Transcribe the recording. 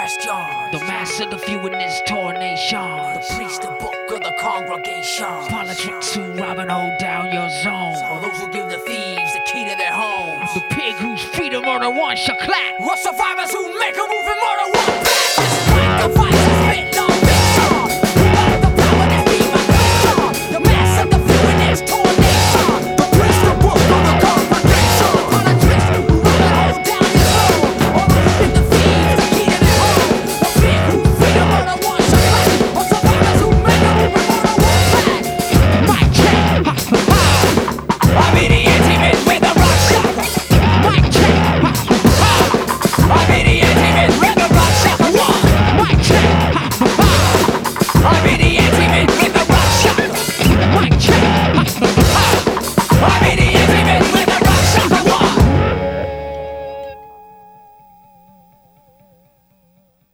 questions. The mass of the few in this tornation. The priest, the book of the congregation. Politics who rob and hold down your zone. All those who give the thieves the key to their homes. The pig whose freedom murder one shall clap. What survivors who make a move and murder